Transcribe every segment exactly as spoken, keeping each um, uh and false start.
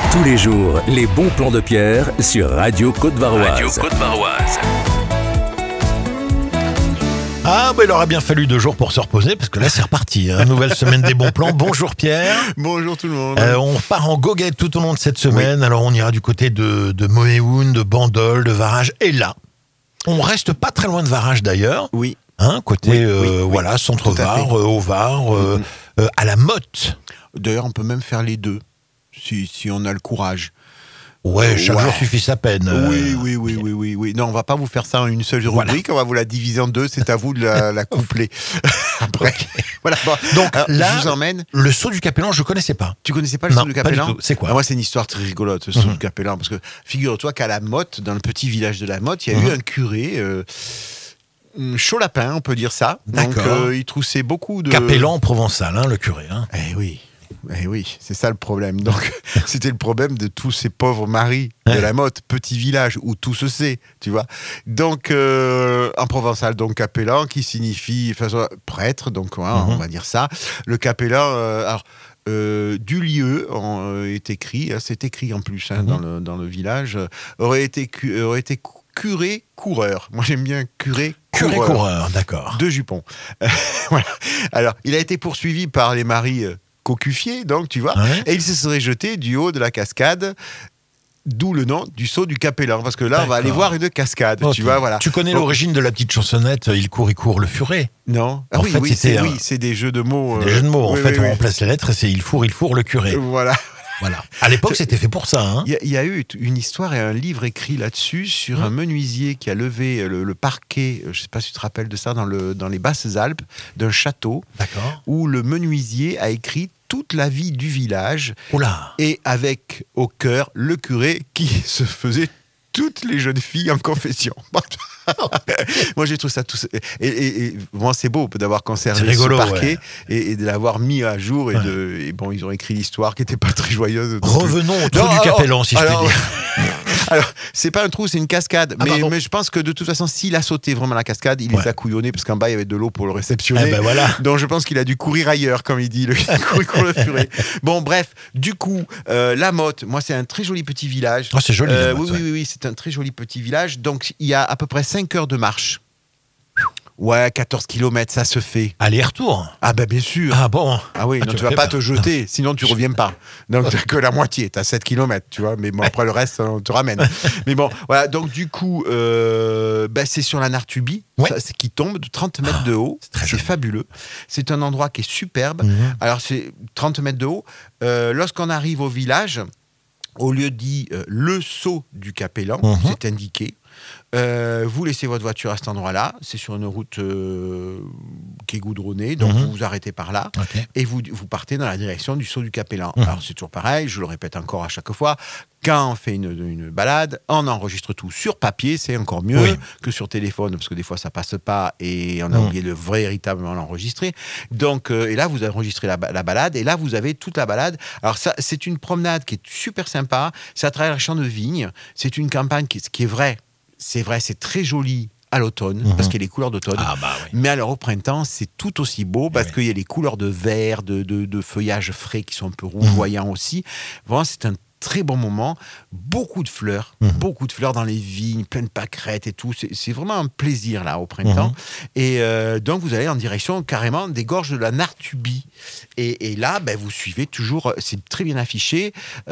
Tous les jours, les bons plans de Pierre sur Radio Côte-Varoise. Radio Côte-Varoise. Ah, bah il aura bien fallu deux jours pour se reposer, parce que là, c'est reparti. Hein. Nouvelle semaine des bons plans. Bonjour Pierre. Bonjour tout le monde. Euh, on part en goguette tout au long de cette semaine. Oui. Alors, on ira du côté de, de Mohéhoun, de Bandol, de Varage. Et là, on reste pas très loin de Varage d'ailleurs. Oui. Hein, côté, oui, euh, oui, oui. voilà, centre-Var, euh, au Var, euh, mm-hmm. euh, à la Motte. D'ailleurs, on peut même faire les deux, si, si on a le courage. Ouais, chaque ouais. jour suffit sa peine. Euh... Oui, oui, oui, oui, oui, oui. Non, on va pas vous faire ça en une seule rubrique, voilà. On va vous la diviser en deux, c'est à vous de la, la coupler. Après, okay. Voilà. Bon. Donc alors, là, je vous emmène. Le saut du Capellan, je connaissais pas. Tu connaissais pas le non, saut du Capellan? Pas du tout. C'est quoi? Alors moi, c'est une histoire très rigolote, le saut mm-hmm. du Capellan, parce que figure-toi qu'à la Motte, dans le petit village de la Motte, il y a mm-hmm. eu un curé. Euh, chaud lapin, on peut dire ça. D'accord. Donc, euh, il troussait beaucoup de. Capellan en provençal, hein, le curé. Hein. Eh oui. Eh oui, c'est ça le problème. Donc, c'était le problème de tous ces pauvres maris de la Motte, petit village où tout se sait, tu vois. Donc, euh, en provençal, donc capellan, qui signifie enfin, prêtre, donc hein, mm-hmm. on va dire ça. Le capellan, euh, alors. Euh, du lieu euh, est écrit, c'est écrit en plus hein, mm-hmm. dans, le, dans le village, euh, aurait été, cu- aurait été curé coureur. Moi j'aime bien curé coureur. Curé coureur, d'accord. De jupons. Euh, voilà. Alors, il a été poursuivi par les maris euh, cocufiés, donc tu vois, ouais. Et il se serait jeté du haut de la cascade. D'où le nom du saut du Capellan, parce que là, D'accord. on va aller voir une cascade, okay. tu vois, voilà. Tu connais Donc, l'origine de la petite chansonnette « Il court, il court, le furet » ? Non. En ah oui, fait, oui, c'est, un... oui, c'est des jeux de mots. Des euh... jeux de mots. En oui, fait, oui, on oui. remplace les lettres et c'est « Il fourre, il fourre, le curé ». Voilà. Voilà. À l'époque, c'était fait pour ça. Hein. Il y, y a eu une histoire et un livre écrit là-dessus sur mmh. un menuisier qui a levé le, le parquet, je ne sais pas si tu te rappelles de ça, dans, le, dans les Basses-Alpes, d'un château, D'accord. où le menuisier a écrit toute la vie du village, Oula. Et avec au cœur le curé qui se faisait toutes les jeunes filles en confession. Moi, j'ai trouvé ça tout. Et, et, et bon, c'est beau d'avoir conservé c'est rigolo, ce parquet ouais. et, et de l'avoir mis à jour. Et, ouais. de, et bon, ils ont écrit l'histoire qui n'était pas très joyeuse. Revenons au trou non, du Capellan, si alors, je puis dire. Alors, c'est pas un trou, c'est une cascade. Ah, mais, mais je pense que de toute façon, s'il a sauté vraiment la cascade, il ouais. les a couillonnés parce qu'en bas, il y avait de l'eau pour le réceptionner. Eh ben voilà. Donc, je pense qu'il a dû courir ailleurs, comme il dit, le courir le furet. Bon, bref, du coup, euh, la Motte, moi, c'est un très joli petit village. Oh, c'est joli, euh, la Motte, oui, ouais. oui, oui, c'est un très joli petit village. Donc, il y a à peu près cinq heures de marche. Ouais, quatorze kilomètres, ça se fait. Aller-retour. Ah ben bien sûr. Ah bon. Ah oui, ah, non, tu, tu vas pas, pas te jeter, sinon tu reviens pas. Donc t'as que la moitié, t'as sept kilomètres, tu vois. Mais bon, après le reste, on te ramène. Mais bon, voilà, donc du coup, euh, ben, c'est sur la Nartubie, ouais. ça, c'est qui tombe de trente mètres de haut. C'est, c'est fabuleux. C'est un endroit qui est superbe. Mm-hmm. Alors c'est trente mètres de haut. Euh, lorsqu'on arrive au village, au lieu dit euh, le saut du Capellan, mm-hmm. c'est indiqué. Euh, vous laissez votre voiture à cet endroit-là, c'est sur une route euh, qui est goudronnée, donc mmh. vous vous arrêtez par là okay. et vous, vous partez dans la direction du saut du Capellan. Mmh. Alors c'est toujours pareil, je le répète encore à chaque fois, quand on fait une, une balade, on enregistre tout sur papier, c'est encore mieux oui. que sur téléphone, parce que des fois ça passe pas et on a mmh. oublié de véritablement l'enregistrer. Donc, euh, et là vous enregistrez la, la balade, et là vous avez toute la balade. Alors ça, c'est une promenade qui est super sympa, c'est à travers les champs de vignes, c'est une campagne qui, qui est vraie. C'est vrai, c'est très joli à l'automne, mmh. parce qu'il y a les couleurs d'automne. Ah bah oui. Mais alors au printemps, c'est tout aussi beau, parce oui. qu'il y a les couleurs de vert, de, de, de feuillage frais qui sont un peu rougeoyants mmh. aussi. Vraiment, c'est un très bon moment. Beaucoup de fleurs, mmh. beaucoup de fleurs dans les vignes, plein de pâquerettes et tout. C'est, c'est vraiment un plaisir, là, au printemps. Mmh. Et euh, donc, vous allez en direction, carrément, des gorges de la Nartubie. Et, et là, ben, vous suivez toujours, c'est très bien affiché,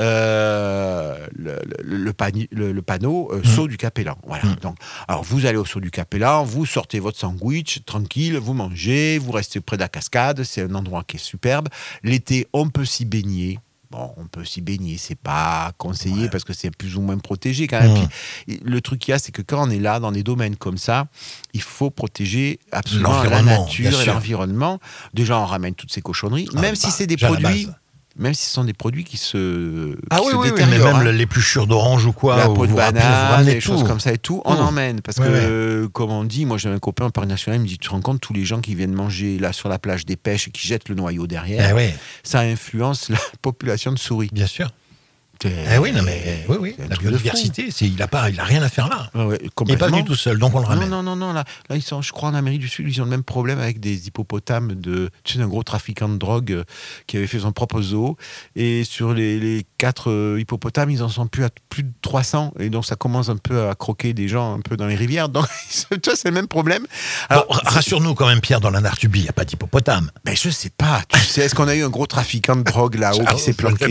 euh, le, le, le, pani, le, le panneau euh, mmh. saut du Capellan. Voilà. Mmh. Donc, alors, vous allez au saut du Capellan, vous sortez votre sandwich, tranquille, vous mangez, vous restez près de la cascade. C'est un endroit qui est superbe. L'été, on peut s'y baigner. Bon, on peut s'y baigner, c'est pas conseillé ouais. parce que c'est plus ou moins protégé quand même. Mmh. Puis, le truc qu'il y a, c'est que quand on est là, dans des domaines comme ça, il faut protéger absolument la nature et l'environnement. Déjà, on ramène toutes ces cochonneries, ah, même bah, si c'est des produits... Même si ce sont des produits qui se Ah qui oui, se oui, oui, mais même hein. l'épluchure d'orange ou quoi, la peau de banane, des tout. choses comme ça et tout, on mmh. emmène. Parce ouais, que, ouais. comme on dit, moi j'ai un copain au Parc National, il me dit, tu te rends compte, tous les gens qui viennent manger là sur la plage des pêches et qui jettent le noyau derrière, eh ouais. ça influence la population de souris. Bien sûr. Eh oui, non mais oui, oui. La biodiversité, c'est, il a pas, il a rien à faire là. Ah ouais, il n'est pas venu tout seul, donc on le ramène. Non, non, non, non. Là, là, ils sont, je crois, en Amérique du Sud, ils ont le même problème avec des hippopotames de, tu sais, d'un gros trafiquant de drogue euh, qui avait fait son propre zoo. Et sur les, les quatre euh, hippopotames, ils en sont plus à plus de trois cents. Et donc, ça commence un peu à croquer des gens un peu dans les rivières. Donc, tu vois, c'est le même problème. Alors, bon, rassure-nous quand même, Pierre, dans la Nartubie, il n'y a pas d'hippopotame. Mais je sais pas. Tu sais, est-ce qu'on a eu un gros trafiquant de drogue là-haut qui s'est planqué?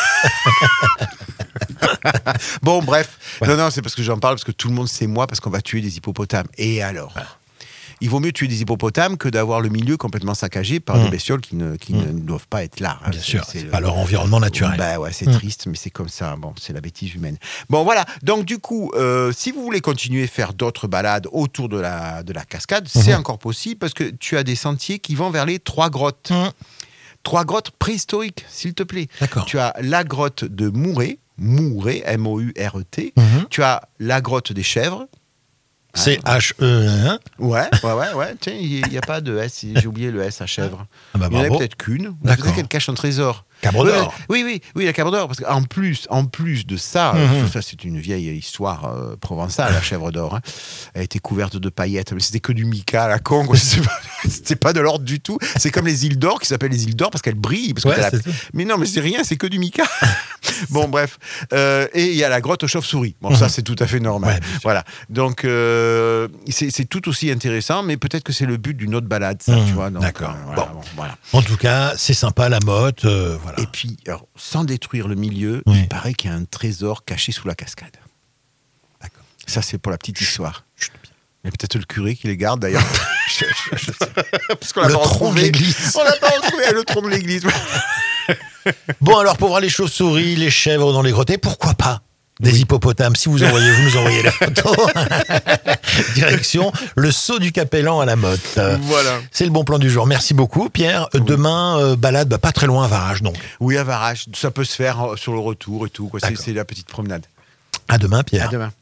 Bon, bref. Ouais. Non, non, c'est parce que j'en parle, parce que tout le monde sait moi, parce qu'on va tuer des hippopotames. Et alors ouais. Il vaut mieux tuer des hippopotames que d'avoir le milieu complètement saccagé par mmh. des bestioles qui, ne, qui mmh. ne doivent pas être là. Bien c'est, sûr, c'est, c'est le, pas leur environnement naturel. Bah ouais, c'est mmh. triste, mais c'est comme ça. Bon, c'est la bêtise humaine. Bon, voilà. Donc, du coup, euh, si vous voulez continuer à faire d'autres balades autour de la, de la cascade, mmh. c'est encore possible, parce que tu as des sentiers qui vont vers les trois grottes. Mmh. Trois grottes préhistoriques, s'il te plaît. D'accord. Tu as la grotte de Mouret, Mouret, M O U R E T. Mmh. Tu as la grotte des chèvres. C'est H E un. Ouais, ouais, ouais, ouais. Tiens, il n'y a pas de S. J'ai oublié le S à chèvre. Ah bah, il y en a peut-être qu'une. D'accord. Peut-être qu'elle cache un trésor. Cabre d'or. Oui, oui, oui, la cabre d'or. Parce qu'en plus, en plus de ça, mmh. ça c'est une vieille histoire euh, provençale, la chèvre d'or. Hein. Elle était couverte de paillettes, mais c'était que du mica à la con. C'était pas de l'ordre du tout. C'est comme les îles d'or qui s'appellent les îles d'or parce qu'elles brillent. Parce que ouais, la... Mais non, mais c'est rien, c'est que du mica. Bon, bref. Euh, et il y a la grotte aux chauves-souris. Bon, mmh. ça c'est tout à fait normal. Ouais, voilà. Donc euh, c'est, c'est tout aussi intéressant, mais peut-être que c'est le but d'une autre balade, ça, mmh. tu vois. Donc, d'accord. Euh, voilà, bon. Bon, voilà. En tout cas, c'est sympa la motte. Euh, voilà. Et puis, alors, sans détruire le milieu, oui. il paraît qu'il y a un trésor caché sous la cascade. D'accord. Ça, c'est pour la petite histoire. Chut. Il y a peut-être le curé qui les garde, d'ailleurs. je, je, je Parce qu'on l'a le pas tronc de l'église. On l'a pas retrouvé, le tronc de l'église. Bon, alors, pour voir les chauves-souris, les chèvres dans les grottes, pourquoi pas des oui. hippopotames? Si vous envoyez, vous nous envoyez la photo. Direction le saut du Capellan à la motte. Voilà. C'est le bon plan du jour. Merci beaucoup, Pierre. Oui. Demain, euh, balade bah, pas très loin à Varage, donc. Oui, à Varage. Ça peut se faire sur le retour et tout. Quoi. C'est, c'est la petite promenade. À demain, Pierre. À demain.